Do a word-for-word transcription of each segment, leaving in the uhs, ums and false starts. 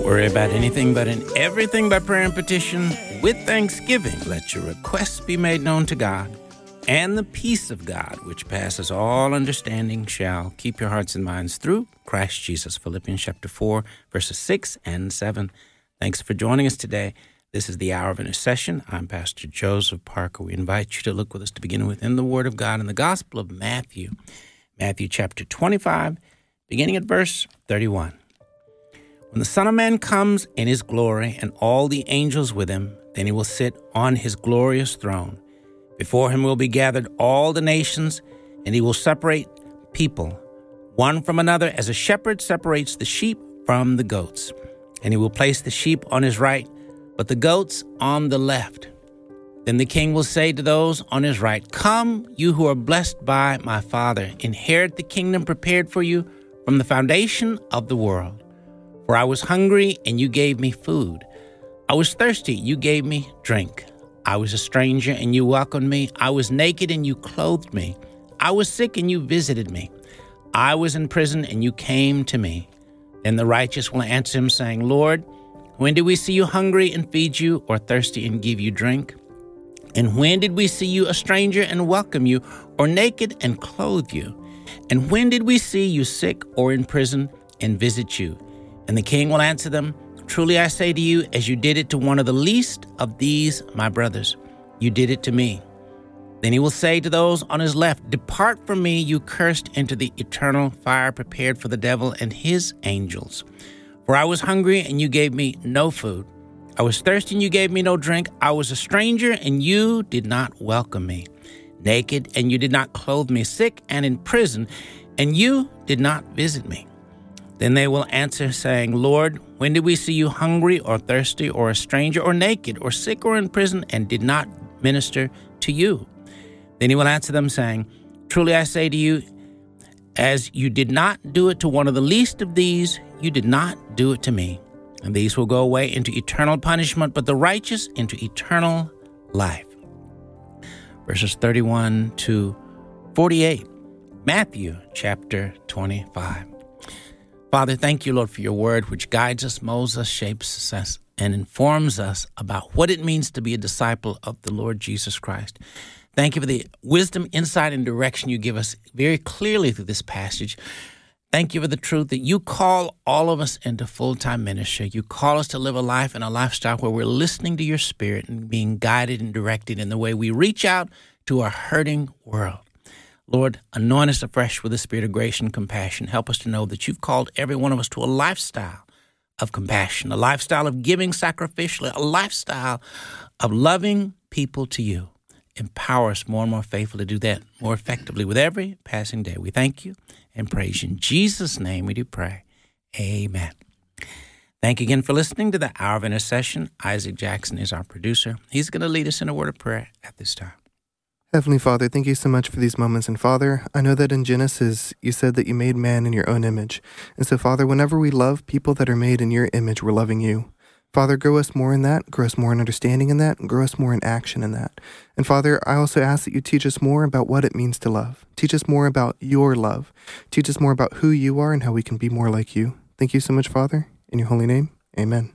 worry about anything but in everything by prayer and petition with thanksgiving. Let your requests be made known to God, and the peace of God, which passes all understanding, shall keep your hearts and minds through Christ Jesus. Philippians chapter four, verses six and seven. Thanks for joining us today. This is the Hour of Intercession. I'm Pastor Joseph Parker. We invite you to look with us to begin with in the Word of God in the Gospel of Matthew, Matthew chapter twenty-five, beginning at verse thirty-one. When the Son of Man comes in his glory and all the angels with him, then he will sit on his glorious throne. Before him will be gathered all the nations, and he will separate people one from another as a shepherd separates the sheep from the goats. And he will place the sheep on his right, but the goats on the left. Then the king will say to those on his right, "Come, you who are blessed by my Father, inherit the kingdom prepared for you from the foundation of the world. For I was hungry, and you gave me food. I was thirsty, you gave me drink. I was a stranger, and you welcomed me. I was naked, and you clothed me. I was sick, and you visited me. I was in prison, and you came to me." Then the righteous will answer him, saying, "Lord, when did we see you hungry and feed you, or thirsty and give you drink? And when did we see you a stranger and welcome you, or naked and clothe you? And when did we see you sick or in prison and visit you?" And the king will answer them, "Truly I say to you, as you did it to one of the least of these my brothers, you did it to me." Then he will say to those on his left, "Depart from me, you cursed, into the eternal fire prepared for the devil and his angels. For I was hungry, and you gave me no food. I was thirsty, and you gave me no drink. I was a stranger, and you did not welcome me. Naked, and you did not clothe me. Sick and in prison, and you did not visit me." Then they will answer, saying, "Lord, when did we see you hungry or thirsty or a stranger or naked or sick or in prison and did not minister to you?" Then he will answer them, saying, "Truly I say to you, as you did not do it to one of the least of these, you did not do it to me." And these will go away into eternal punishment, but the righteous into eternal life. Verses thirty-one to forty-eight, Matthew chapter twenty-five. Father, thank you, Lord, for your word, which guides us, molds us, shapes us, and informs us about what it means to be a disciple of the Lord Jesus Christ. Thank you for the wisdom, insight, and direction you give us very clearly through this passage. Thank you for the truth that you call all of us into full-time ministry. You call us to live a life and a lifestyle where we're listening to your Spirit and being guided and directed in the way we reach out to a hurting world. Lord, anoint us afresh with the spirit of grace and compassion. Help us to know that you've called every one of us to a lifestyle of compassion, a lifestyle of giving sacrificially, a lifestyle of loving people to you. Empower us more and more faithfully to do that more effectively with every passing day. We thank you and praise you. In Jesus' name we do pray. Amen. Thank you again for listening to the Hour of Intercession. Isaac Jackson is our producer. He's going to lead us in a word of prayer at this time. Heavenly Father, thank you so much for these moments. And Father, I know that in Genesis, you said that you made man in your own image. And so, Father, whenever we love people that are made in your image, we're loving you. Father, grow us more in that, grow us more in understanding in that, and grow us more in action in that. And Father, I also ask that you teach us more about what it means to love. Teach us more about your love. Teach us more about who you are and how we can be more like you. Thank you so much, Father. In your holy name, amen.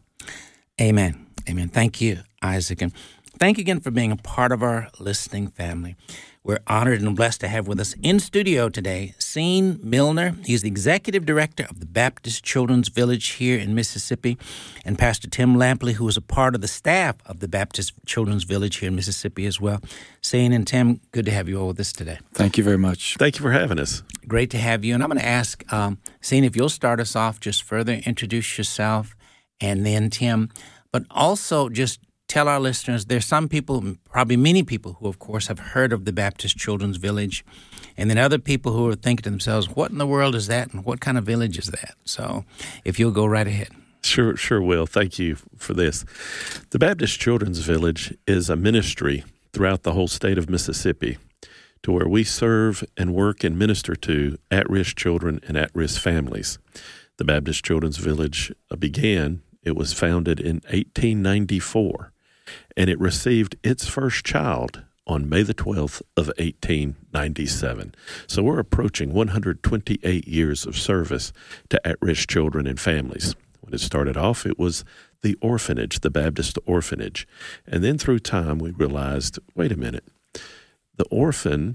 Amen. Amen. Thank you, Isaac. And thank you again for being a part of our listening family. We're honored and blessed to have with us in studio today Sean Milner. He's the executive director of the Baptist Children's Village here in Mississippi, and Pastor Tim Lampley, who is a part of the staff of the Baptist Children's Village here in Mississippi as well. Sean and Tim, good to have you all with us today. Thank you very much. Thank you for having us. Great to have you. And I'm going to ask, um, Sean, if you'll start us off, just further introduce yourself, and then Tim, but also just tell our listeners, there's some people, probably many people, who, of course, have heard of the Baptist Children's Village, and then other people who are thinking to themselves, what in the world is that, and what kind of village is that? So if you'll go right ahead. Sure, sure will. Thank you for this. The Baptist Children's Village is a ministry throughout the whole state of Mississippi to where we serve and work and minister to at-risk children and at-risk families. The Baptist Children's Village began, it was founded in eighteen ninety-four. And it received its first child on May the twelfth of eighteen ninety-seven. So we're approaching one hundred twenty-eight years of service to at-risk children and families. When it started off, it was the orphanage, the Baptist orphanage. And then through time, we realized, wait a minute, the orphan,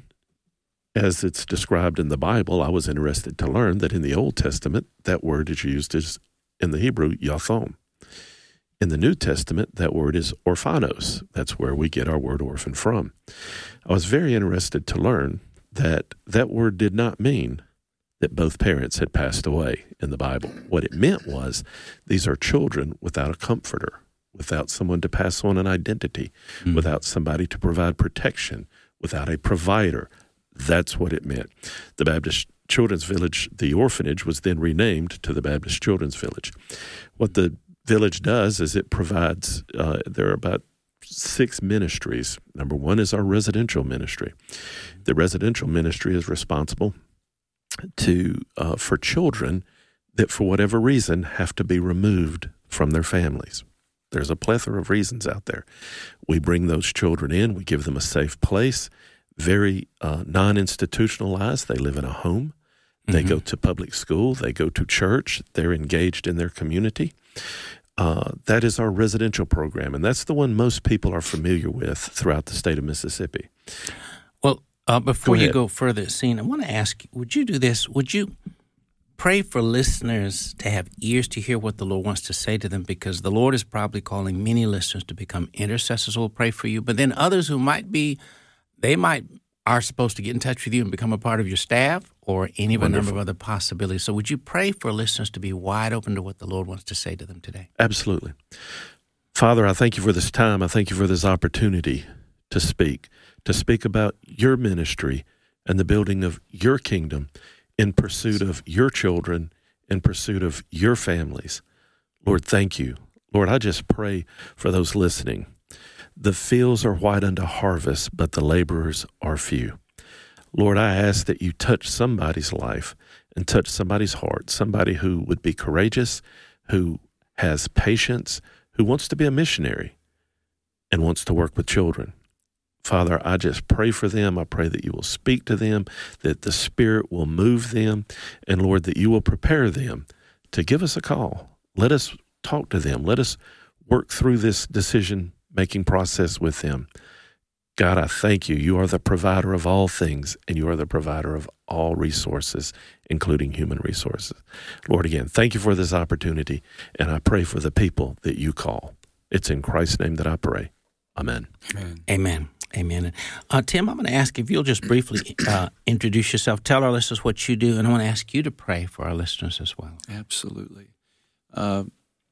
as it's described in the Bible, I was interested to learn that in the Old Testament, that word is used as, in the Hebrew, yathom. In the New Testament, that word is orphanos. That's where we get our word orphan from. I was very interested to learn that that word did not mean that both parents had passed away in the Bible. What it meant was these are children without a comforter, without someone to pass on an identity, mm. without somebody to provide protection, without a provider. That's what it meant. The Baptist Children's Village, the orphanage, was then renamed to the Baptist Children's Village. What the village does is it provides, uh, there are about six ministries. Number one is our residential ministry. The residential ministry is responsible to uh, for children that for whatever reason have to be removed from their families. There's a plethora of reasons out there. We bring those children in. We give them a safe place, very uh, non-institutionalized. They live in a home. They mm-hmm. go to public school. They go to church. They're engaged in their community. Uh, that is our residential program, and that's the one most people are familiar with throughout the state of Mississippi. Well, uh, before go you go further, Sean, I want to ask you, would you do this? Would you pray for listeners to have ears to hear what the Lord wants to say to them? Because the Lord is probably calling many listeners to become intercessors who will pray for you, but then others who might be, they might are supposed to get in touch with you and become a part of your staff or any of a number of other possibilities. So would you pray for listeners to be wide open to what the Lord wants to say to them today? Absolutely. Father, I thank you for this time. I thank you for this opportunity to speak, to speak about your ministry and the building of your kingdom in pursuit of your children, in pursuit of your families. Lord, thank you. Lord, I just pray for those listening. The fields are white unto harvest, but the laborers are few. Lord, I ask that you touch somebody's life and touch somebody's heart, somebody who would be courageous, who has patience, who wants to be a missionary and wants to work with children. Father, I just pray for them. I pray that you will speak to them, that the Spirit will move them, and Lord, that you will prepare them to give us a call. Let us talk to them. Let us work through this decision-making process with them. God, I thank you. You are the provider of all things, and you are the provider of all resources, including human resources. Lord, again, thank you for this opportunity, and I pray for the people that you call. It's in Christ's name that I pray. Amen. Amen. Amen. Amen. Uh, Tim, I'm going to ask if you'll just briefly uh, introduce yourself, tell our listeners what you do, and I want to ask you to pray for our listeners as well. Absolutely. Uh,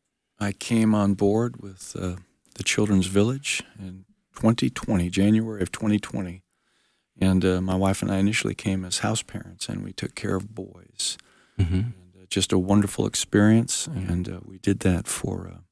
I came on board with uh, the Children's Village in twenty twenty, January of twenty twenty, and uh, my wife and I initially came as house parents, and we took care of boys. Mm-hmm. And, uh, just a wonderful experience, and uh, we did that for uh,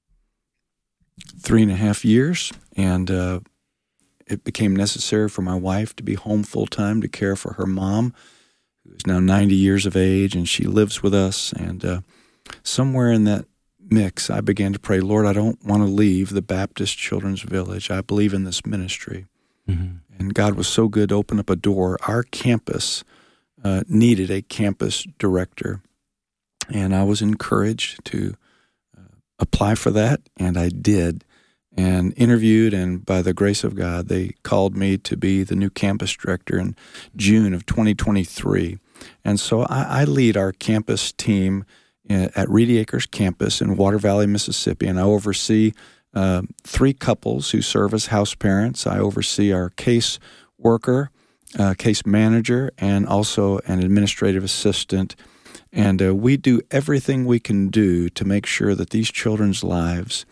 three and a half years, and uh, it became necessary for my wife to be home full-time to care for her mom, who is now ninety years of age, and she lives with us. And uh, somewhere in that mix, I began to pray, Lord, I don't want to leave the Baptist Children's Village. I believe in this ministry. Mm-hmm. And God was so good to open up a door. Our campus uh, needed a campus director, and I was encouraged to uh, apply for that, and I did. And interviewed, and by the grace of God, they called me to be the new campus director in June of twenty twenty-three. And so I, I lead our campus team at Reedy Acres campus in Water Valley, Mississippi, and I oversee uh, three couples who serve as house parents. I oversee our case worker, uh, case manager, and also an administrative assistant. And uh, we do everything we can do to make sure that these children's lives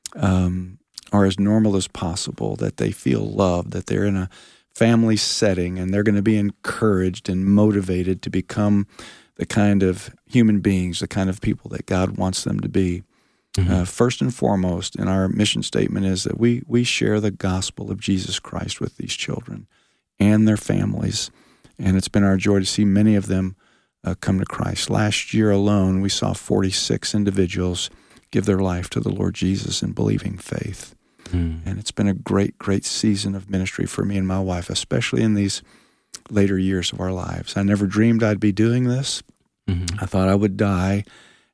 um, are as normal as possible, that they feel loved, that they're in a family setting, and they're going to be encouraged and motivated to become the kind of human beings, the kind of people that God wants them to be. Mm-hmm. Uh, first and foremost, in our mission statement is that we we share the gospel of Jesus Christ with these children and their families, and it's been our joy to see many of them uh, come to Christ. Last year alone, we saw forty-six individuals give their life to the Lord Jesus in believing faith. Mm. And it's been a great, great season of ministry for me and my wife, especially in these later years of our lives. I never dreamed I'd be doing this. Mm-hmm. I thought I would die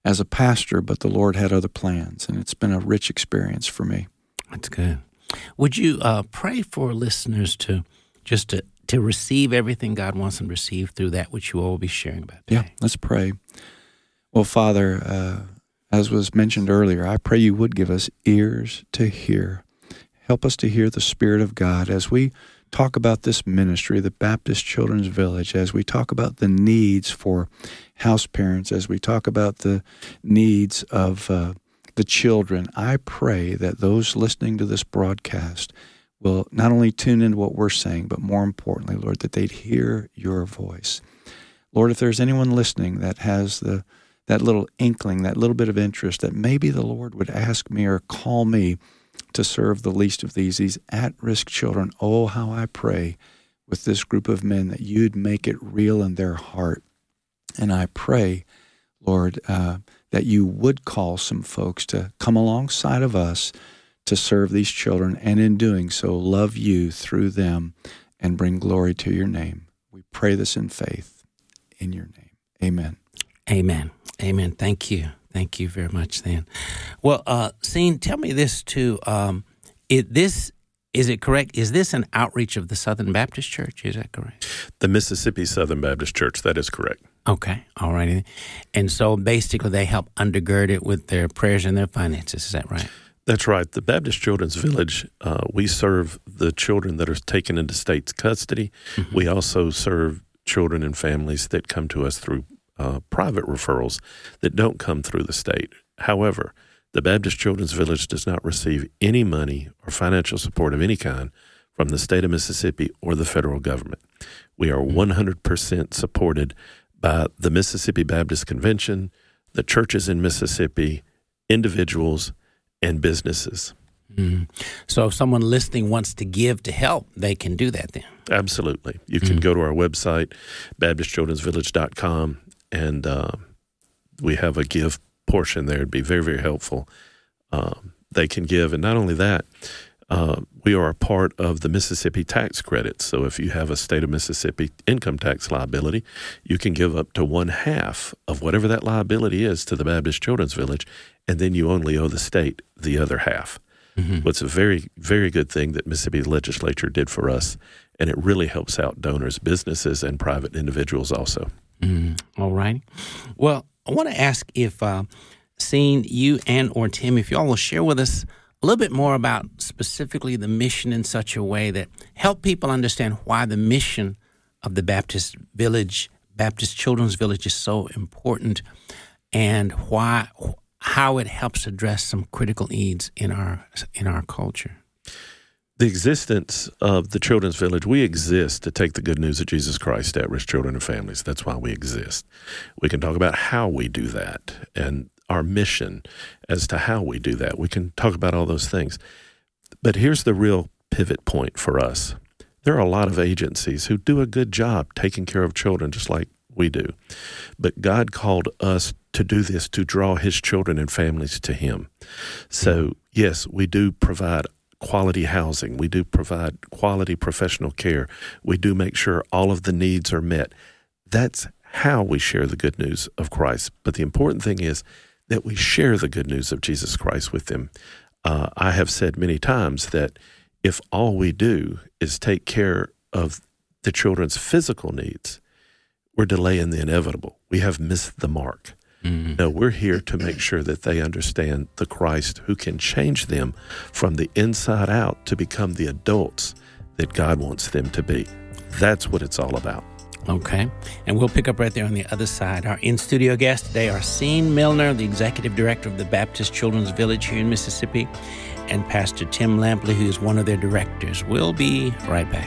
as a pastor, but the Lord had other plans, and it's been a rich experience for me. That's good. Would you uh, pray for listeners to just to, to receive everything God wants them to receive through that which you all will be sharing about today? Yeah, let's pray. Well, Father, uh, as was mentioned earlier, I pray you would give us ears to hear. Help us to hear the Spirit of God as we talk about this ministry, the Baptist Children's Village, as we talk about the needs for house parents, as we talk about the needs of uh, the children. I pray that those listening to this broadcast will not only tune into what we're saying, but more importantly, Lord, that they'd hear your voice. Lord, if there's anyone listening that has the that little inkling, that little bit of interest, that maybe the Lord would ask me or call me to serve the least of these, these at-risk children, oh, how I pray with this group of men that you'd make it real in their heart. And I pray, Lord, uh, that you would call some folks to come alongside of us to serve these children, and in doing so, love you through them and bring glory to your name. We pray this in faith in your name. Amen. Amen. Amen. Thank you. Thank you very much, then. Well, uh, Sean, tell me this, too. Um, it, this, is it correct? Is this an outreach of the Southern Baptist Church? Is that correct? The Mississippi Southern Baptist Church, that is correct. Okay. All righty. And so basically they help undergird it with their prayers and their finances. Is that right? That's right. The Baptist Children's Village, uh, we serve the children that are taken into state's custody. Mm-hmm. We also serve children and families that come to us through Uh, private referrals that don't come through the state. However, the Baptist Children's Village does not receive any money or financial support of any kind from the state of Mississippi or the federal government. We are one hundred percent supported by the Mississippi Baptist Convention, the churches in Mississippi, individuals, and businesses. Mm. So if someone listening wants to give to help, they can do that then? Absolutely. You can mm. go to our website, baptist children's village dot com, and uh, we have a give portion there. It'd be very, very helpful. Um, they can give. And not only that, uh, we are a part of the Mississippi tax credits. So if you have a state of Mississippi income tax liability, you can give up to one half of whatever that liability is to the Baptist Children's Village, and then you only owe the state the other half. Mm-hmm. Well, it's a very, very good thing that Mississippi legislature did for us, and it really helps out donors, businesses, and private individuals also. Mm, all right. Well, I want to ask if, uh, Sean, you and or Tim, if y'all will share with us a little bit more about specifically the mission in such a way that help people understand why the mission of the Baptist Village, Baptist Children's Village, is so important, and why, how it helps address some critical needs in our in our culture. The existence of the Children's Village, we exist to take the good news of Jesus Christ to at-risk children and families. That's why we exist. We can talk about how we do that and our mission as to how we do that. We can talk about all those things. But here's the real pivot point for us. There are a lot of agencies who do a good job taking care of children just like we do. But God called us to do this, to draw his children and families to him. So, yes, we do provide quality housing. We do provide quality professional care. We do make sure all of the needs are met. That's how we share the good news of Christ. But the important thing is that we share the good news of Jesus Christ with them. Uh, I have said many times that if all we do is take care of the children's physical needs, we're delaying the inevitable. We have missed the mark. Mm-hmm. No, we're here to make sure that they understand the Christ who can change them from the inside out to become the adults that God wants them to be. That's what it's all about. Okay. And we'll pick up right there on the other side. Our in-studio guests today are Sean Milner, the Executive Director of the Baptist Children's Village here in Mississippi, and Pastor Tim Lampley, who is one of their directors. We'll be right back.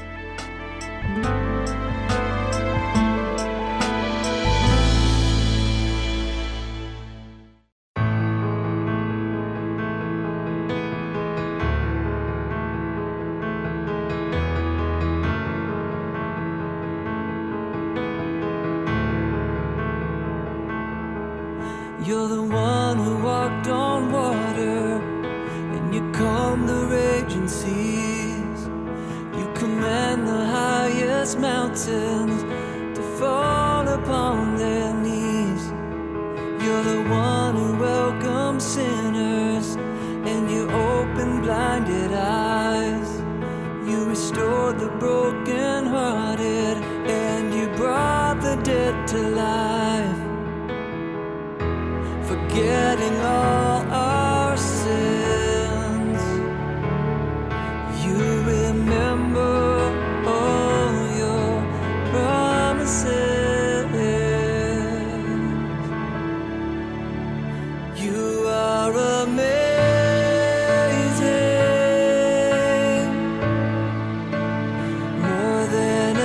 You're the one who walked on water, and you calm the raging seas. You command the highest mountains to fall upon their knees. You're are the one who welcomes sinners, and you open blinded eyes. You restored the brokenhearted, and you brought the dead to life. Forgetting all our sins, you remember all your promises. You are amazing, more than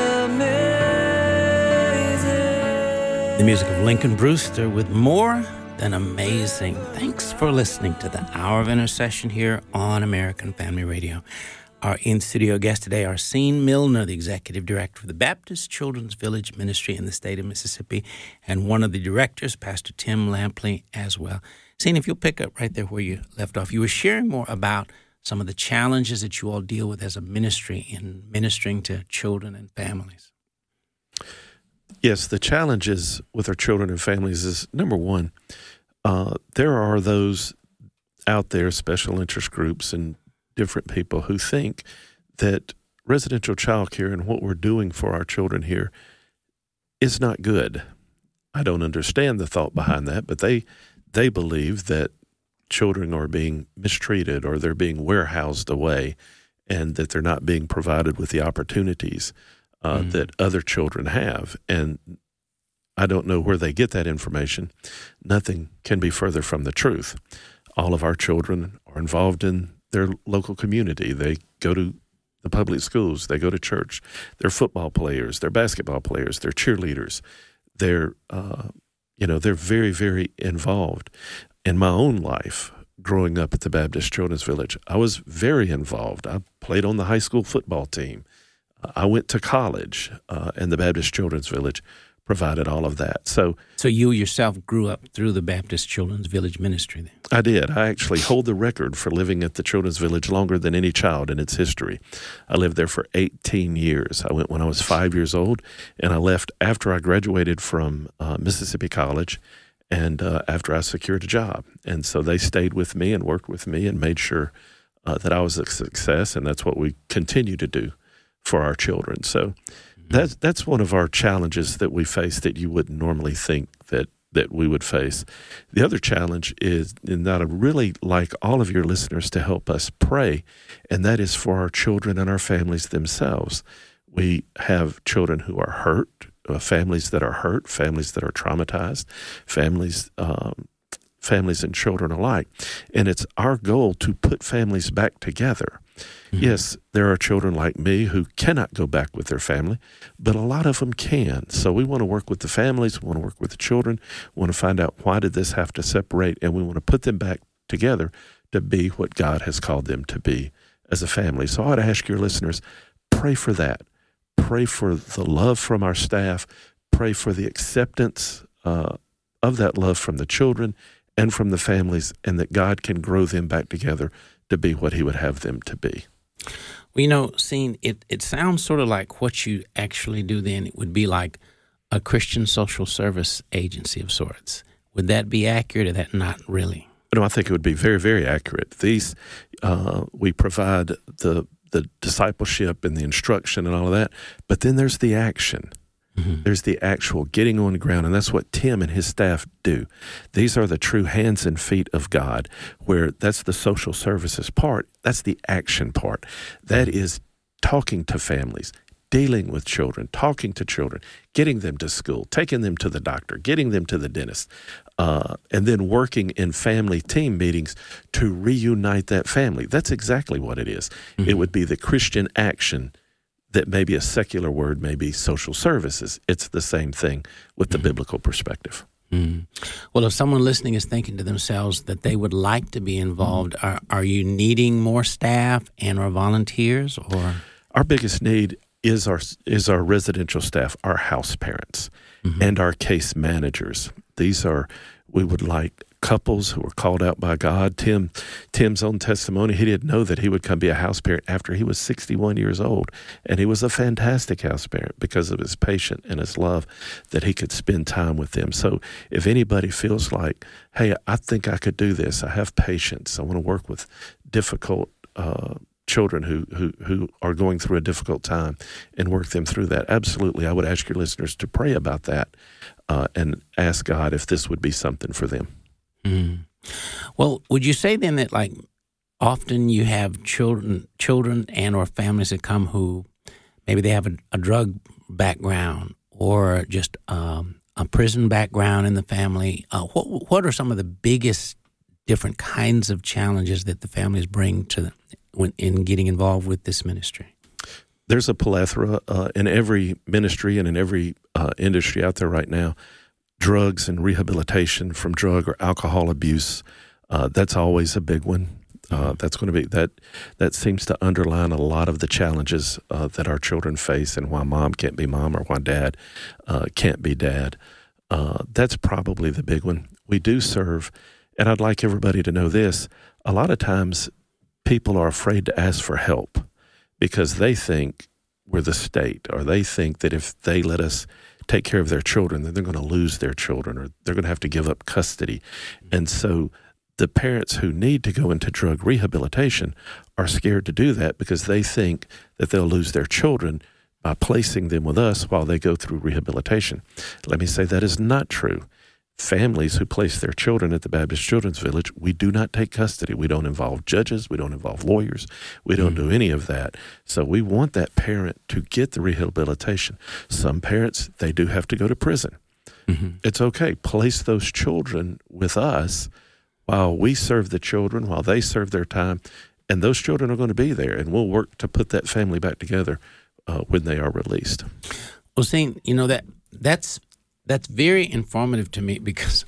amazing. The music of Lincoln Brewster with More Than Amazing. Thanks for listening to the Hour of Intercession here on American Family Radio. Our in-studio guest today, Arsene Milner, the Executive Director of the Baptist Children's Village Ministry in the state of Mississippi, and one of the directors, Pastor Tim Lampley, as well. Arsene, if you'll pick up right there where you left off, you were sharing more about some of the challenges that you all deal with as a ministry in ministering to children and families. Yes, the challenges with our children and families is, number one, uh, there are those out there, special interest groups and different people who think that residential child care and what we're doing for our children here is not good. I don't understand the thought behind that, but they they believe that children are being mistreated or they're being warehoused away and that they're not being provided with the opportunities uh, mm. that other children have. And I don't know where they get that information. Nothing can be further from the truth. All of our children are involved in their local community. They go to the public schools. They go to church. They're football players. They're basketball players. They're cheerleaders. They're, uh, you know, they're very, very involved. In my own life, growing up at the Baptist Children's Village, I was very involved. I played on the high school football team. I went to college, uh, and the Baptist Children's Village provided all of that. So So you yourself grew up through the Baptist Children's Village Ministry then? I did. I actually hold the record for living at the Children's Village longer than any child in its history. I lived there for eighteen years. I went when I was five years old, and I left after I graduated from uh, Mississippi College and uh, after I secured a job. And so they stayed with me and worked with me and made sure uh, that I was a success, and that's what we continue to do for our children. So That's that's one of our challenges that we face that you wouldn't normally think that, that we would face. The other challenge is, and that I'd really like all of your listeners to help us pray, and that is for our children and our families themselves. We have children who are hurt, uh, families that are hurt, families that are traumatized, families um, families and children alike. And it's our goal to put families back together. Mm-hmm. Yes, there are children like me who cannot go back with their family, but a lot of them can. So we want to work with the families, we want to work with the children, we want to find out why did this have to separate, and we want to put them back together to be what God has called them to be as a family. So I would ask your listeners, pray for that. Pray for the love from our staff. Pray for the acceptance uh, of that love from the children and from the families, and that God can grow them back together to be what he would have them to be. Well, you know, seeing it, it sounds sort of like what you actually do then. It would be like a Christian social service agency of sorts. Would that be accurate, or that not really? No, I think it would be very, very accurate. These, uh, we provide the the discipleship and the instruction and all of that, but then there's the action. Mm-hmm. There's the actual getting on the ground, and that's what Tim and his staff do. These are the true hands and feet of God, where that's the social services part. That's the action part. That is talking to families, dealing with children, talking to children, getting them to school, taking them to the doctor, getting them to the dentist, uh, and then working in family team meetings to reunite that family. That's exactly what it is. Mm-hmm. It would be the Christian action that maybe a secular word may be social services. It's the same thing with the mm-hmm. biblical perspective. Mm-hmm. Well, if someone listening is thinking to themselves that they would like to be involved, mm-hmm. are, are you needing more staff and or volunteers? Or our biggest need is our is our residential staff, our house parents, mm-hmm. and our case managers. These are, We would like couples who were called out by God. Tim, Tim's own testimony, he didn't know that he would come be a house parent after he was sixty-one years old. And he was a fantastic house parent because of his patience and his love that he could spend time with them. So if anybody feels like, hey, I think I could do this, I have patience, I want to work with difficult uh, children who, who, who are going through a difficult time and work them through that, absolutely, I would ask your listeners to pray about that uh, and ask God if this would be something for them. Mm. Well, would you say then that like often you have children, children and or families that come who maybe they have a, a drug background or just um, a prison background in the family? Uh, what what are some of the biggest different kinds of challenges that the families bring to the, when in getting involved with this ministry? There's a plethora uh, in every ministry and in every uh, industry out there right now. Drugs and rehabilitation from drug or alcohol abuse, uh, that's always a big one. Uh, that's going to be that. That seems to underline a lot of the challenges uh, that our children face, and why mom can't be mom or why dad uh, can't be dad. Uh, that's probably the big one. We do serve, and I'd like everybody to know this. A lot of times, people are afraid to ask for help because they think we're the state, or they think that if they let us take care of their children, then they're going to lose their children, or they're going to have to give up custody. And so the parents who need to go into drug rehabilitation are scared to do that because they think that they'll lose their children by placing them with us while they go through rehabilitation. Let me say that is not true. Families who place their children at the Baptist Children's Village, we do not take custody. We don't involve judges. We don't involve lawyers. We don't mm-hmm. do any of that. So we want that parent to get the rehabilitation. Some parents, they do have to go to prison. Mm-hmm. It's okay. Place those children with us while we serve the children, while they serve their time, and those children are going to be there, and we'll work to put that family back together uh, when they are released. Well, Saint, you know, that that's That's very informative to me because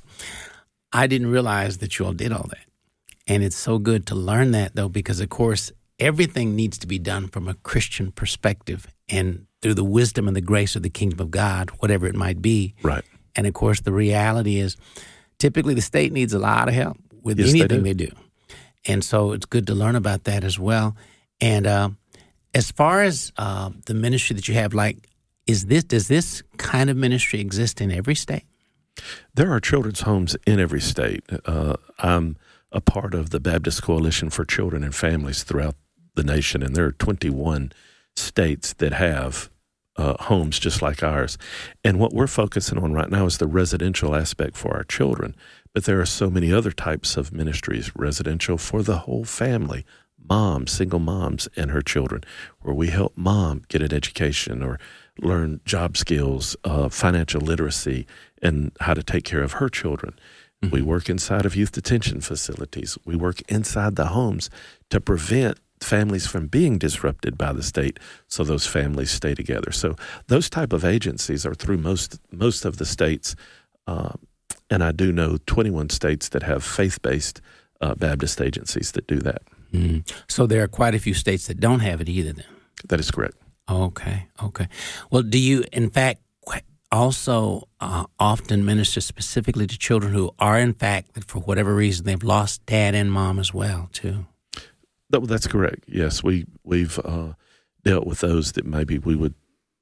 I didn't realize that you all did all that. And it's so good to learn that, though, because, of course, everything needs to be done from a Christian perspective and through the wisdom and the grace of the kingdom of God, whatever it might be. Right. And, of course, the reality is typically the state needs a lot of help with yes, anything they do. do. they do. And so it's good to learn about that as well. And uh, as far as uh, the ministry that you have, like, Is this does this kind of ministry exist in every state? There are children's homes in every state. Uh, I'm a part of the Baptist Coalition for Children and Families throughout the nation, and there are twenty-one states that have uh, homes just like ours. And what we're focusing on right now is the residential aspect for our children. But there are so many other types of ministries, residential for the whole family, moms, single moms and her children, where we help mom get an education or learn job skills, uh, financial literacy, and how to take care of her children. Mm-hmm. We work inside of youth detention facilities. We work inside the homes to prevent families from being disrupted by the state so those families stay together. So those type of agencies are through most most of the states, uh, and I do know twenty-one states that have faith-based uh, Baptist agencies that do that. Mm. So there are quite a few states that don't have it either then? That is correct. Okay, okay. Well, do you, in fact, also uh, often minister specifically to children who are, in fact, that for whatever reason, they've lost dad and mom as well, too? That, that's correct. Yes, we, we've uh, dealt with those that maybe we would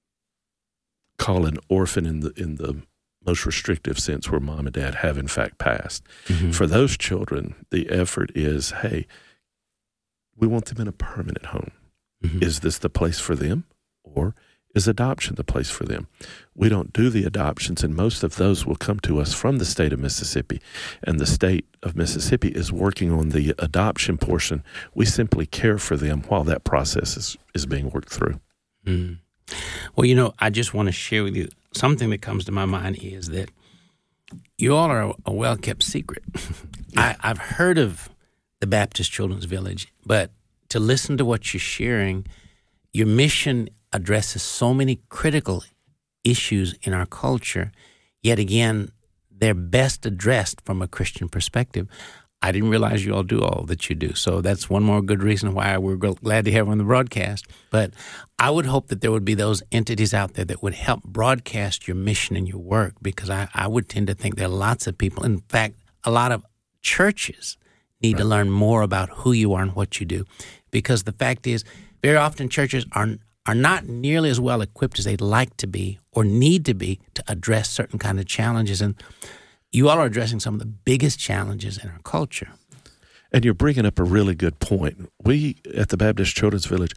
call an orphan in the in the most restrictive sense, where mom and dad have, in fact, passed. Mm-hmm. For those children, the effort is, hey, we want them in a permanent home. Mm-hmm. Is this the place for them? Or is adoption the place for them? We don't do the adoptions, and most of those will come to us from the state of Mississippi. And the state of Mississippi is working on the adoption portion. We simply care for them while that process is, is being worked through. Mm. Well, you know, I just want to share with you something that comes to my mind is that you all are a well-kept secret. I, I've heard of the Baptist Children's Village, but to listen to what you're sharing, your mission addresses so many critical issues in our culture, yet again, they're best addressed from a Christian perspective. I didn't realize you all do all that you do. So that's one more good reason why we're glad to have you on the broadcast. But I would hope that there would be those entities out there that would help broadcast your mission and your work, because I, I would tend to think there are lots of people. In fact, a lot of churches need right. to learn more about who you are and what you do, because the fact is, very often churches are are not nearly as well equipped as they'd like to be or need to be to address certain kind of challenges. And you all are addressing some of the biggest challenges in our culture. And you're bringing up a really good point. We at the Baptist Children's Village,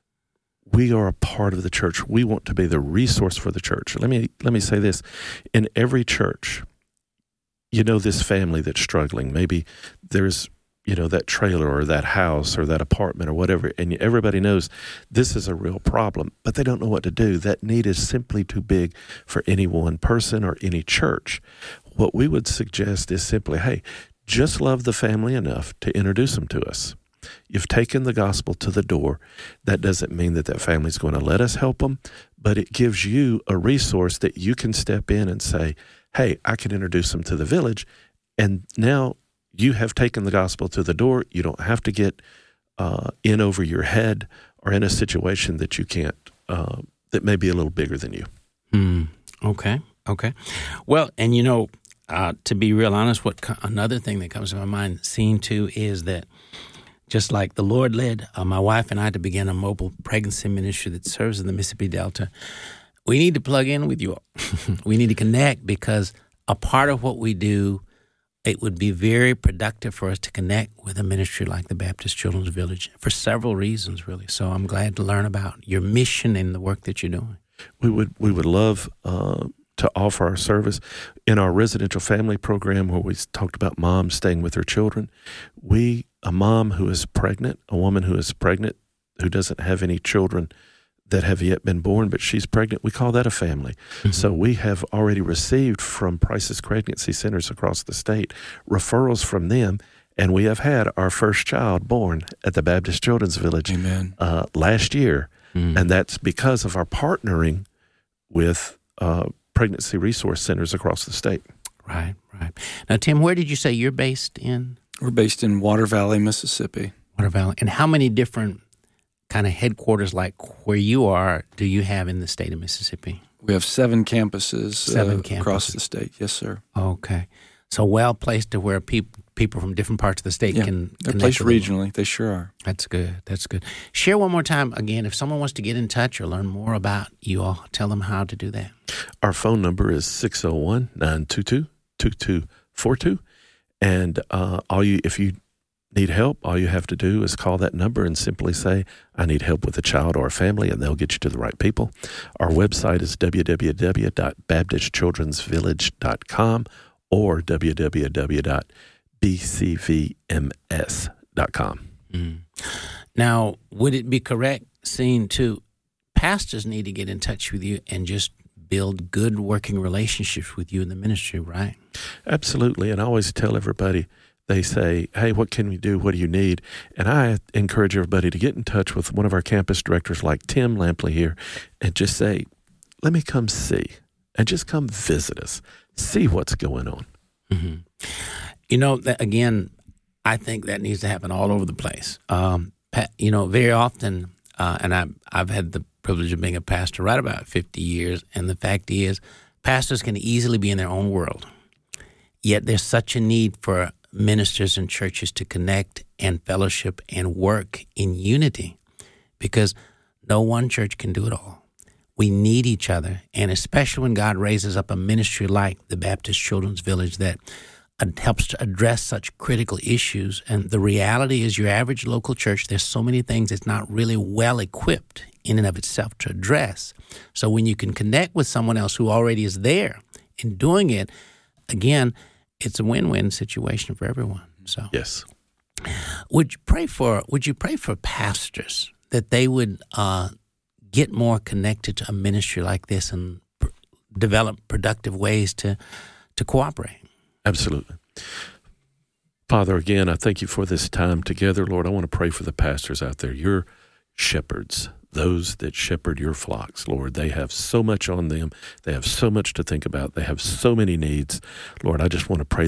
we are a part of the church. We want to be the resource for the church. Let me let me say this. In every church, you know this family that's struggling. Maybe there's, you know, that trailer or that house or that apartment or whatever, and everybody knows this is a real problem, but they don't know what to do. That need is simply too big for any one person or any church. What we would suggest is simply, hey, just love the family enough to introduce them to us. You've taken the gospel to the door. That doesn't mean that that family's going to let us help them, but it gives you a resource that you can step in and say, hey, I can introduce them to the village, and now you have taken the gospel to the door. You don't have to get uh, in over your head or in a situation that you can't, uh, that may be a little bigger than you. Mm, okay, okay. Well, and you know, uh, to be real honest, what co- another thing that comes to my mind, seeing too, is that just like the Lord led uh, my wife and I to begin a mobile pregnancy ministry that serves in the Mississippi Delta, we need to plug in with you all. We need to connect, because a part of what we do, it would be very productive for us to connect with a ministry like the Baptist Children's Village for several reasons, really. So I'm glad to learn about your mission and the work that you're doing. We would we would love uh, to offer our service in our residential family program, where we talked about moms staying with their children. We a mom who is pregnant, a woman who is pregnant, who doesn't have any children that have yet been born, but she's pregnant, we call that a family. Mm-hmm. So we have already received from Price's Pregnancy Centers across the state referrals from them, and we have had our first child born at the Baptist Children's Village Amen. Uh, last year, mm-hmm. and that's because of our partnering with uh, pregnancy resource centers across the state. Right, right. Now, Tim, where did you say you're based in? We're based in Water Valley, Mississippi. Water Valley. And how many different kind of headquarters like where you are do you have in the state of Mississippi? We have seven campuses, seven uh, campuses. across the state. Yes, sir. Okay. So well placed to where peop- people from different parts of the state yeah, can they're placed regionally. They sure are. That's good. That's good. Share one more time, again, if someone wants to get in touch or learn more about you all, tell them how to do that. Our phone number is six oh one, nine two two, two two four two. And uh, all you, if you need help, all you have to do is call that number and simply say, I need help with a child or a family, and they'll get you to the right people. Our website is w w w dot baptist children's village dot com or w w w dot b c v m s dot com. Mm. Now, would it be correct, seeing too, pastors need to get in touch with you and just build good working relationships with you in the ministry, right? Absolutely. And I always tell everybody, they say, hey, what can we do? What do you need? And I encourage everybody to get in touch with one of our campus directors like Tim Lampley here and just say, let me come see and just come visit us, see what's going on. Mm-hmm. You know, that, again, I think that needs to happen all over the place. Um, you know, very often, uh, and I've, I've had the privilege of being a pastor right about fifty years, and the fact is, pastors can easily be in their own world. Yet there's such a need for ministers and churches to connect and fellowship and work in unity, because no one church can do it all. We need each other, and especially when God raises up a ministry like the Baptist Children's Village that helps to address such critical issues. And the reality is, your average local church, there's so many things it's not really well equipped in and of itself to address. So when you can connect with someone else who already is there and doing it, again, it's a win-win situation for everyone. So yes, would you pray for Would you pray for pastors that they would uh, get more connected to a ministry like this and pr- develop productive ways to to cooperate? Absolutely. Father, again, I thank you for this time together. Lord, I want to pray for the pastors out there, your shepherds, those that shepherd your flocks, Lord. They have so much on them. They have so much to think about. They have so many needs. Lord, I just want to pray that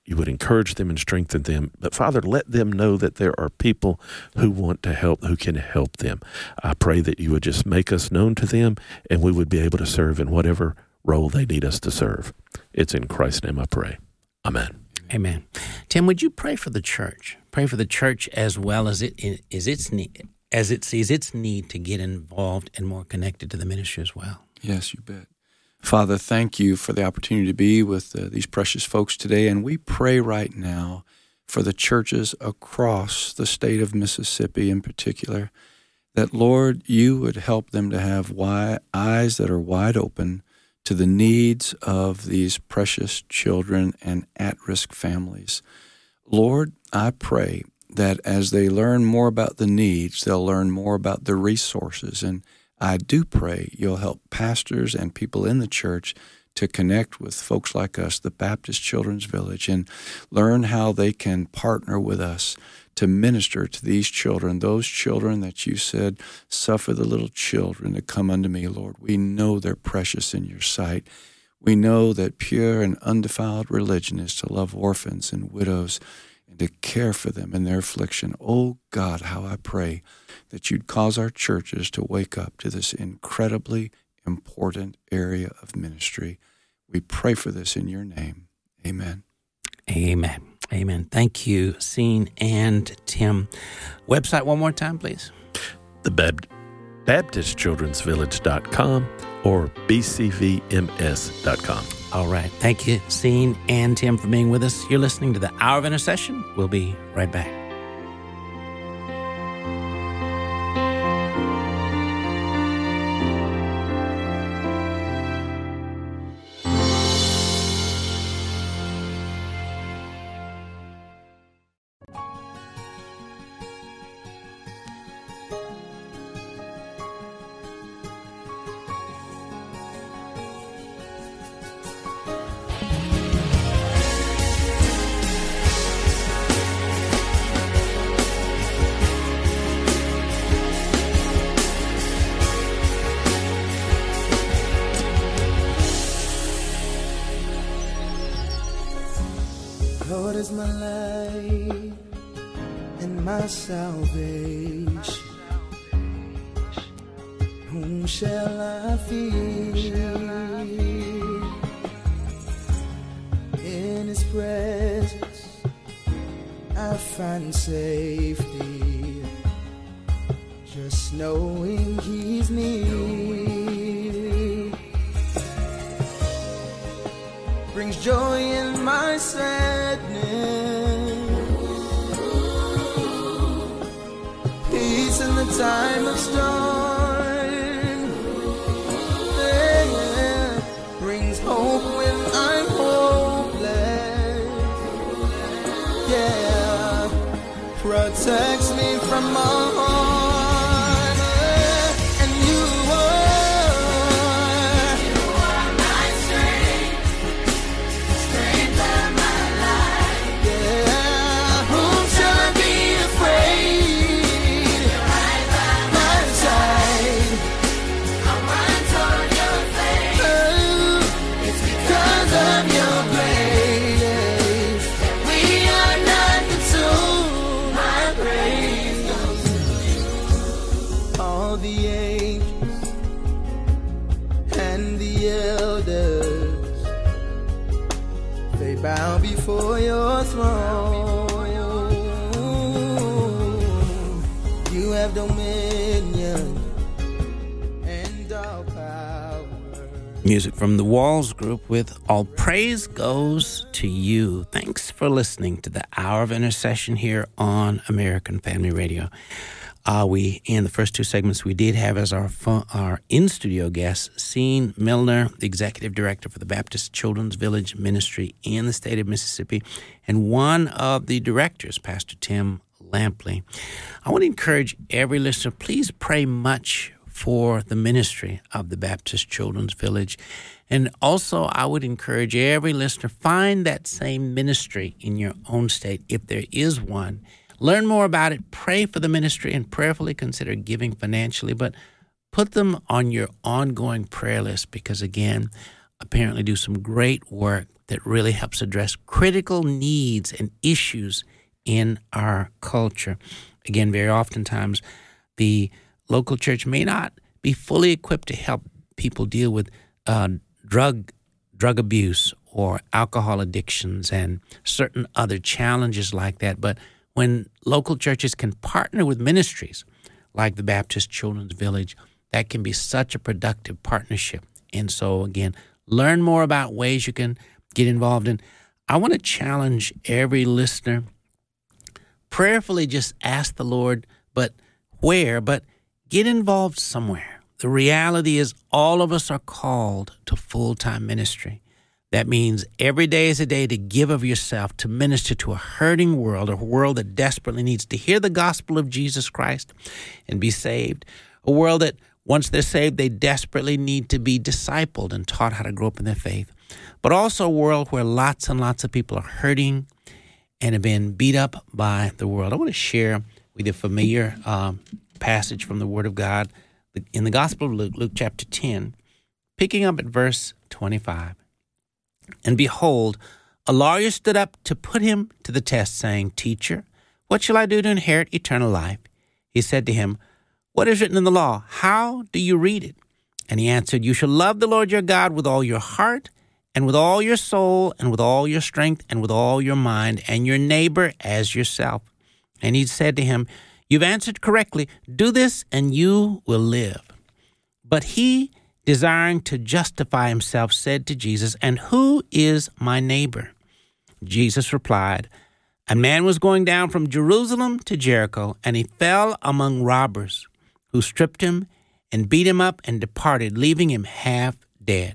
you would encourage them and strengthen them. But Father, let them know that there are people who want to help, who can help them. I pray that you would just make us known to them, and we would be able to serve in whatever role they need us to serve. It's in Christ's name I pray. Amen. Amen. Tim, would you pray for the church? Pray for the church as well as it is its need, as it sees its need to get involved and more connected to the ministry as well. Yes, you bet. Father, thank you for the opportunity to be with uh, these precious folks today, and we pray right now for the churches across the state of Mississippi in particular, that, Lord, you would help them to have wide, eyes that are wide open to the needs of these precious children and at-risk families. Lord, I pray that as they learn more about the needs, they'll learn more about the resources, and I do pray you'll help pastors and people in the church to connect with folks like us, the Baptist Children's Village, and learn how they can partner with us to minister to these children, those children that you said, suffer the little children to come unto me, Lord. We know they're precious in your sight. We know that pure and undefiled religion is to love orphans and widows and to care for them in their affliction. Oh, God, how I pray that you'd cause our churches to wake up to this incredibly important area of ministry. We pray for this in your name. Amen. Amen. Amen. Thank you, Scene and Tim. Website one more time, please. The Bab- Baptist Children's Village dot com or B C V M S dot com. All right. Thank you, Scene and Tim, for being with us. You're listening to the Hour of Intercession. We'll be right back. Lord is my light and my salvation. Whom shall I fear? In his presence I find safety, just knowing he's near. Brings joy in my sadness, peace in the time of storm, yeah. Brings hope when I'm hopeless, yeah. Protects me from all harm. Bow before your throne. You have dominion and all power. Music from the Walls Group with All Praise Goes to You. Thanks for listening to the Hour of Intercession here on American Family Radio. Uh, we, in the first two segments, we did have as our fun, our in-studio guest, Scene Milner, the Executive Director for the Baptist Children's Village Ministry in the state of Mississippi, and one of the directors, Pastor Tim Lampley. I want to encourage every listener, please pray much for the ministry of the Baptist Children's Village. And also, I would encourage every listener, find that same ministry in your own state, if there is one. Learn more about it, pray for the ministry, and prayerfully consider giving financially, but put them on your ongoing prayer list because, again, apparently do some great work that really helps address critical needs and issues in our culture. Again, very oftentimes, the local church may not be fully equipped to help people deal with uh, drug drug abuse or alcohol addictions and certain other challenges like that. But when local churches can partner with ministries like the Baptist Children's Village, that can be such a productive partnership. And so, again, learn more about ways you can get involved in. I want to challenge every listener, prayerfully just ask the Lord, but where, but get involved somewhere. The reality is all of us are called to full-time ministry. That means every day is a day to give of yourself to minister to a hurting world, a world that desperately needs to hear the gospel of Jesus Christ and be saved, a world that once they're saved, they desperately need to be discipled and taught how to grow up in their faith, but also a world where lots and lots of people are hurting and have been beat up by the world. I want to share with you a familiar um, passage from the Word of God in the Gospel of Luke, Luke chapter ten, picking up at verse twenty-five. And behold, a lawyer stood up to put him to the test, saying, Teacher, what shall I do to inherit eternal life? He said to him, What is written in the law? How do you read it? And he answered, You shall love the Lord your God with all your heart, and with all your soul, and with all your strength, and with all your mind, and your neighbor as yourself. And he said to him, You've answered correctly. Do this, and you will live. But he, desiring to justify himself, said to Jesus, And who is my neighbor? Jesus replied, A man was going down from Jerusalem to Jericho, and he fell among robbers, who stripped him and beat him up and departed, leaving him half dead.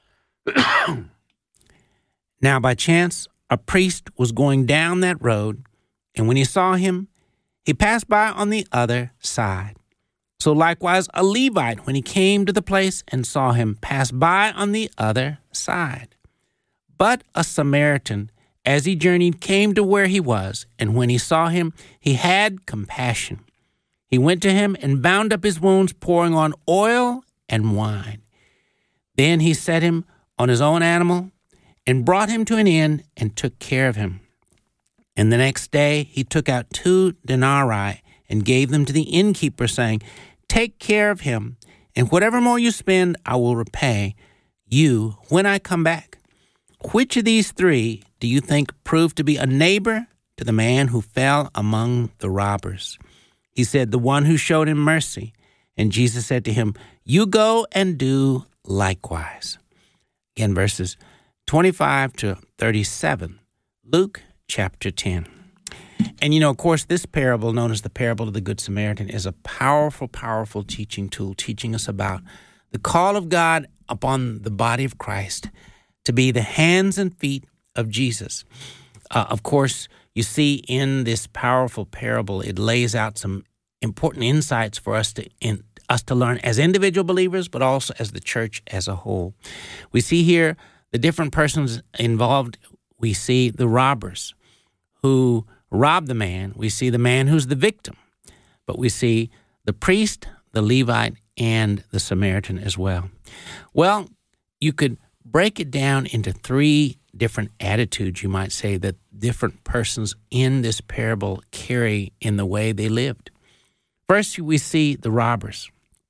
Now, by chance, a priest was going down that road, and when he saw him, he passed by on the other side. So likewise, a Levite, when he came to the place and saw him, passed by on the other side. But a Samaritan, as he journeyed, came to where he was, and when he saw him, he had compassion. He went to him and bound up his wounds, pouring on oil and wine. Then he set him on his own animal and brought him to an inn and took care of him. And the next day he took out two denarii and gave them to the innkeeper, saying, Take care of him, and whatever more you spend, I will repay you when I come back. Which of these three do you think proved to be a neighbor to the man who fell among the robbers? He said, The one who showed him mercy. And Jesus said to him, You go and do likewise. Again, verses twenty-five to thirty-seven, Luke chapter ten. And, you know, of course, this parable, known as the parable of the Good Samaritan, is a powerful, powerful teaching tool, teaching us about the call of God upon the body of Christ to be the hands and feet of Jesus. Uh, of course, you see in this powerful parable, it lays out some important insights for us to in, us to learn as individual believers, but also as the church as a whole. We see here the different persons involved. We see the robbers who robbed the man. We see the man who's the victim. But we see the priest, the Levite, and the Samaritan as well. Well, you could break it down into three different attitudes, you might say, that different persons in this parable carry in the way they lived. First, we see the robbers.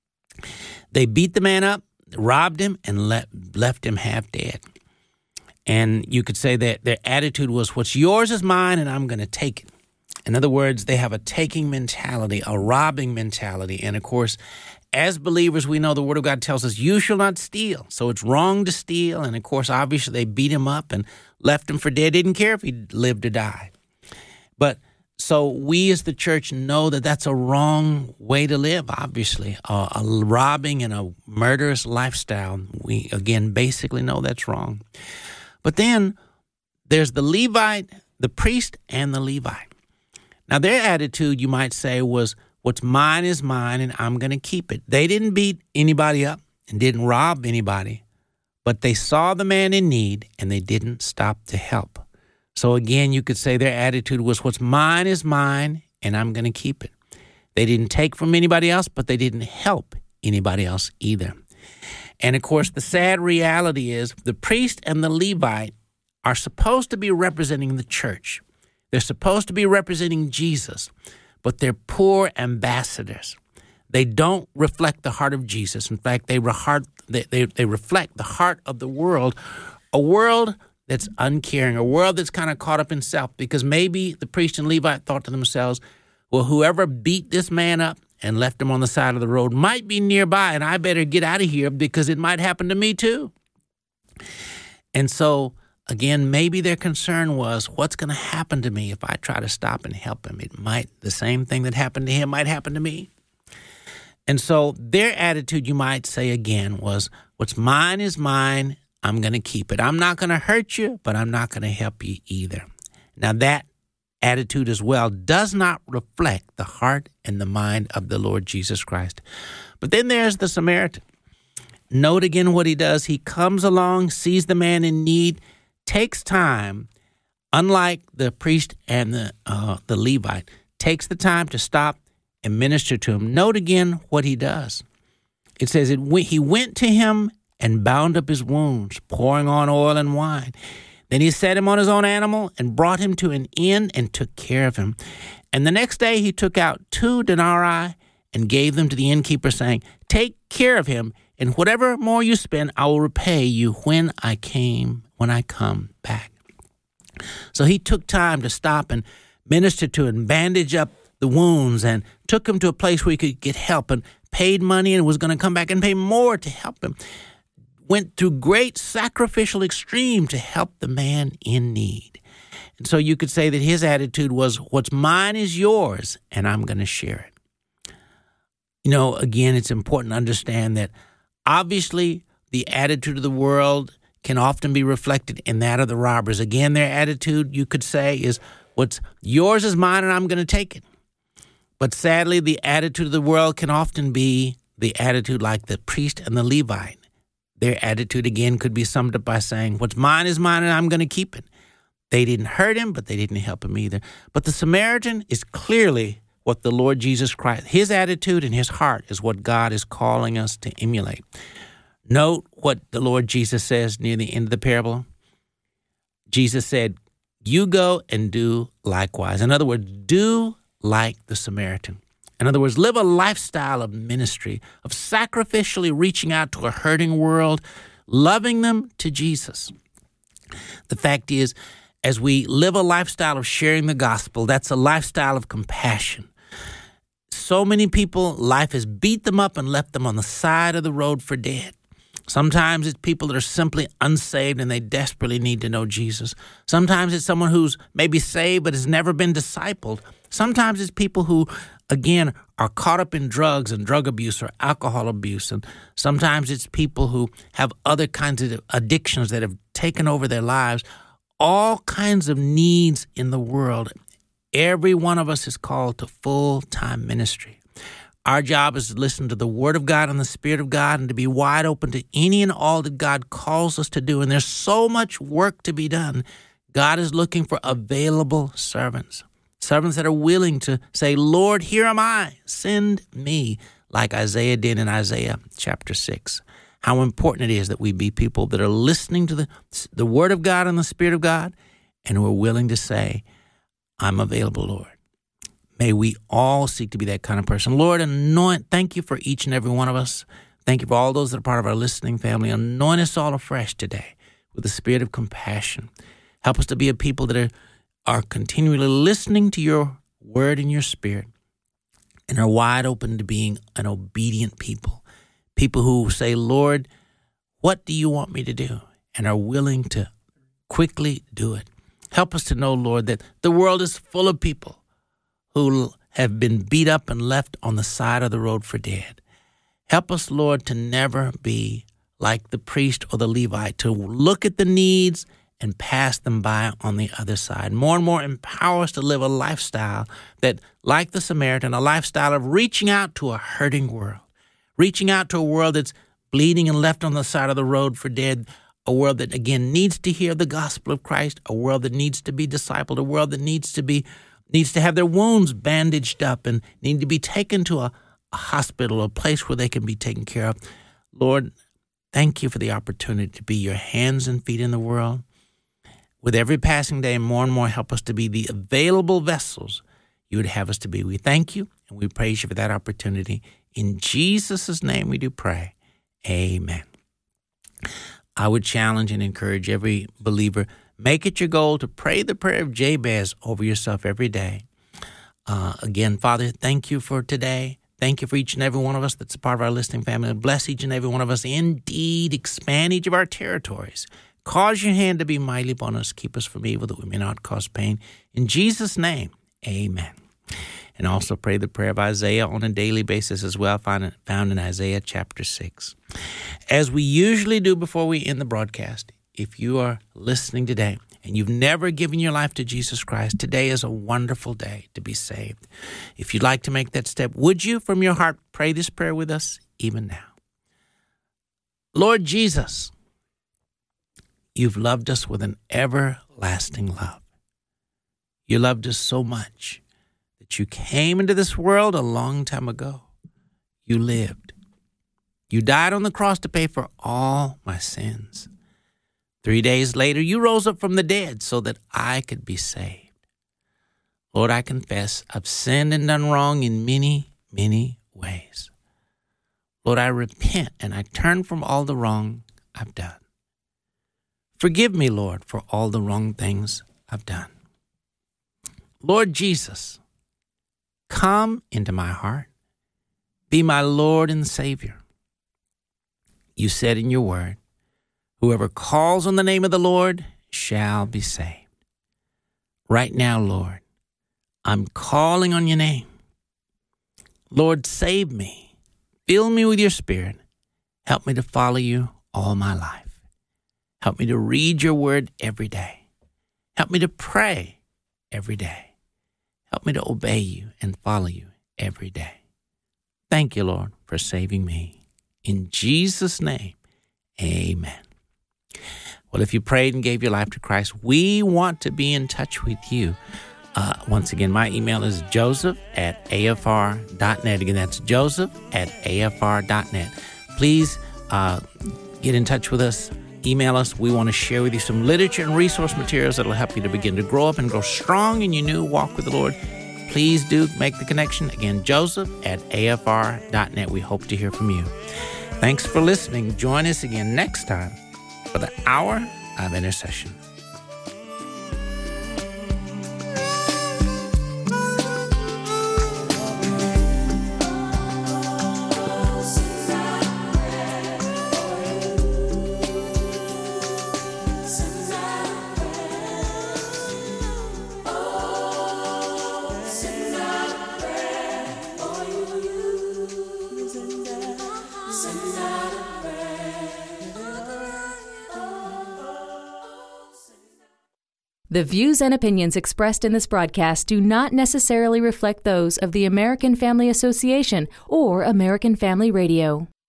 They beat the man up, robbed him, and le- left him half dead. And you could say that their attitude was, what's yours is mine, and I'm going to take it. In other words, they have a taking mentality, a robbing mentality. And of course, as believers, we know the Word of God tells us, you shall not steal. So it's wrong to steal. And of course, obviously, they beat him up and left him for dead. Didn't care if he lived or died. But so we as the church know that that's a wrong way to live, obviously. Uh, a robbing and a murderous lifestyle, we, again, basically know that's wrong. But then there's the Levite, the priest, and the Levite. Now, their attitude, you might say, was, what's mine is mine, and I'm going to keep it. They didn't beat anybody up and didn't rob anybody, but they saw the man in need, and they didn't stop to help. So again, you could say their attitude was, what's mine is mine, and I'm going to keep it. They didn't take from anybody else, but they didn't help anybody else either. And of course, the sad reality is the priest and the Levite are supposed to be representing the church. They're supposed to be representing Jesus, but they're poor ambassadors. They don't reflect the heart of Jesus. In fact, they, re- they, they, they reflect the heart of the world, a world that's uncaring, a world that's kind of caught up in self, because maybe the priest and Levite thought to themselves, well, whoever beat this man up and left him on the side of the road might be nearby, and I better get out of here because it might happen to me too. And so, again, maybe their concern was, what's going to happen to me if I try to stop and help him? It might, the same thing that happened to him might happen to me. And so their attitude, you might say again, was, what's mine is mine, I'm going to keep it. I'm not going to hurt you, but I'm not going to help you either. Now that attitude as well does not reflect the heart and the mind of the Lord Jesus Christ. But then there's the Samaritan. Note again what he does. He comes along, sees the man in need, takes time, unlike the priest and the uh, the Levite, takes the time to stop and minister to him. Note again what he does. It says it, he went to him and bound up his wounds, pouring on oil and wine. Then he set him on his own animal and brought him to an inn and took care of him. And the next day he took out two denarii and gave them to the innkeeper, saying, take care of him, and whatever more you spend, I will repay you when I came, when I come back. So he took time to stop and minister to and bandage up the wounds, and took him to a place where he could get help, and paid money and was going to come back and pay more to help him. Went through great sacrificial extreme to help the man in need. And so you could say that his attitude was, what's mine is yours, and I'm going to share it. You know, again, it's important to understand that obviously the attitude of the world can often be reflected in that of the robbers. Again, their attitude, you could say, is what's yours is mine, and I'm going to take it. But sadly, the attitude of the world can often be the attitude like the priest and the Levite. Their attitude, again, could be summed up by saying, what's mine is mine, and I'm going to keep it. They didn't hurt him, but they didn't help him either. But the Samaritan is clearly what the Lord Jesus Christ, his attitude and his heart is what God is calling us to emulate. Note what the Lord Jesus says near the end of the parable. Jesus said, you go and do likewise. In other words, do like the Samaritan. In other words, live a lifestyle of ministry, of sacrificially reaching out to a hurting world, loving them to Jesus. The fact is, as we live a lifestyle of sharing the gospel, that's a lifestyle of compassion. So many people, life has beat them up and left them on the side of the road for dead. Sometimes it's people that are simply unsaved and they desperately need to know Jesus. Sometimes it's someone who's maybe saved but has never been discipled. Sometimes it's people who, again, are caught up in drugs and drug abuse or alcohol abuse. And sometimes it's people who have other kinds of addictions that have taken over their lives. All kinds of needs in the world. Every one of us is called to full-time ministry. Our job is to listen to the Word of God and the Spirit of God and to be wide open to any and all that God calls us to do. And there's so much work to be done. God is looking for available servants, servants that are willing to say, Lord, here am I, send me, like Isaiah did in Isaiah chapter six. How important it is that we be people that are listening to the, the Word of God and the Spirit of God and who are willing to say, I'm available, Lord. May we all seek to be that kind of person. Lord, anoint, thank you for each and every one of us. Thank you for all those that are part of our listening family. Anoint us all afresh today with the spirit of compassion. Help us to be a people that are, are continually listening to your word and your spirit and are wide open to being an obedient people. People who say, Lord, what do you want me to do? And are willing to quickly do it. Help us to know, Lord, that the world is full of people who have been beat up and left on the side of the road for dead. Help us, Lord, to never be like the priest or the Levite, to look at the needs and pass them by on the other side. More and more empower us to live a lifestyle that, like the Samaritan, a lifestyle of reaching out to a hurting world, reaching out to a world that's bleeding and left on the side of the road for dead, a world that, again, needs to hear the gospel of Christ, a world that needs to be discipled, a world that needs to be needs to have their wounds bandaged up and need to be taken to a, a hospital, a place where they can be taken care of. Lord, thank you for the opportunity to be your hands and feet in the world. With every passing day, more and more help us to be the available vessels you would have us to be. We thank you and we praise you for that opportunity. In Jesus' name we do pray. Amen. I would challenge and encourage every believer, make it your goal to pray the prayer of Jabez over yourself every day. Uh, again, Father, thank you for today. Thank you for each and every one of us that's a part of our listening family. Bless each and every one of us. Indeed, expand each of our territories. Cause your hand to be mighty upon us. Keep us from evil that we may not cause pain. In Jesus' name, amen. And also pray the prayer of Isaiah on a daily basis as well, found in Isaiah chapter six. As we usually do before we end the broadcast, if you are listening today and you've never given your life to Jesus Christ, today is a wonderful day to be saved. If you'd like to make that step, would you from your heart pray this prayer with us even now? Lord Jesus, you've loved us with an everlasting love. You loved us so much that you came into this world a long time ago. You lived. You died on the cross to pay for all my sins. Three days later, you rose up from the dead so that I could be saved. Lord, I confess I've sinned and done wrong in many, many ways. Lord, I repent and I turn from all the wrong I've done. Forgive me, Lord, for all the wrong things I've done. Lord Jesus, come into my heart. Be my Lord and Savior. You said in your word, whoever calls on the name of the Lord shall be saved. Right now, Lord, I'm calling on your name. Lord, save me. Fill me with your Spirit. Help me to follow you all my life. Help me to read your word every day. Help me to pray every day. Help me to obey you and follow you every day. Thank you, Lord, for saving me. In Jesus' name, amen. Well, if you prayed and gave your life to Christ, we want to be in touch with you. Uh, once again, my email is joseph at a f r dot net. Again, that's joseph at a f r dot net. Please uh, get in touch with us. Email us. We want to share with you some literature and resource materials that will help you to begin to grow up and grow strong in your new walk with the Lord. Please do make the connection. Again, joseph at a f r dot net. We hope to hear from you. Thanks for listening. Join us again next time for the Hour of Intercession. The views and opinions expressed in this broadcast do not necessarily reflect those of the American Family Association or American Family Radio.